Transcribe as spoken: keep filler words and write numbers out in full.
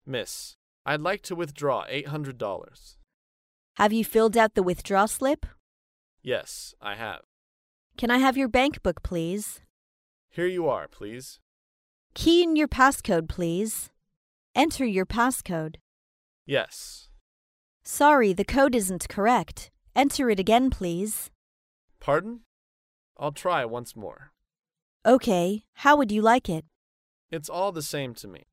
Miss, I'd like to withdraw eight hundred dollars. Have you filled out the withdrawal slip? Yes, I have. Can I have your bank book, please? Here you are, please. Key in your passcode, please. Enter your passcode. Yes. Sorry, the code isn't correct. Enter it again, please. Pardon? I'll try once more. Okay, how would you like it? It's all the same to me.